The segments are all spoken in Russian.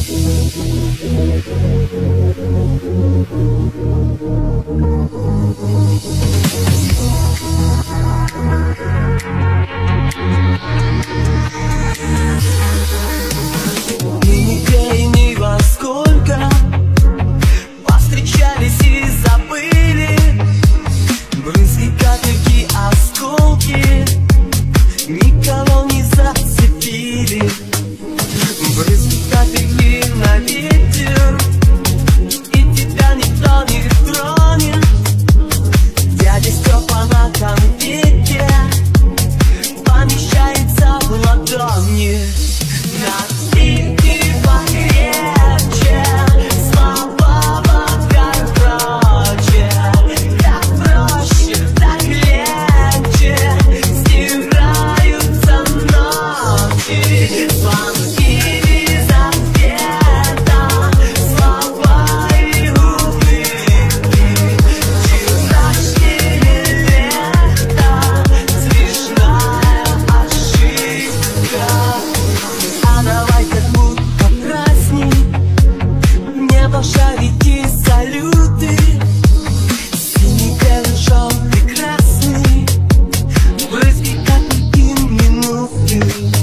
Никого не зацепили. Брызги капельки на ветер, и тебя никто не тронет. Дядя Степа на конвейере помещается в ладони. Напитки покрепче, слова покороче. Так проще, так легче стираются ночи. Звонки без ответа, слова и улыбки. Вчерашнее лето, смешная ошибка. А давай как будто праздник, небо шарики, салюты. Синий, белый, желтый, красный, брызги капельки минуты.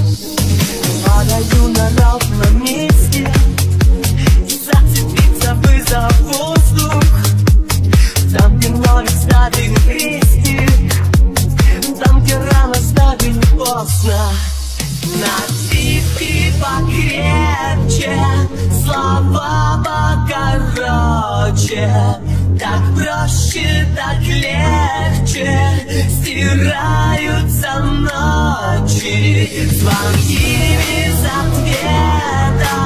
Падаю на ровном месте, зацепиться бы за воздух. Там, где вновь ставим крестик, там, где рано ставим поздно. Напитки покрепче, слова покороче. Так проще, так легче стираются ночи. Звонки без ответа,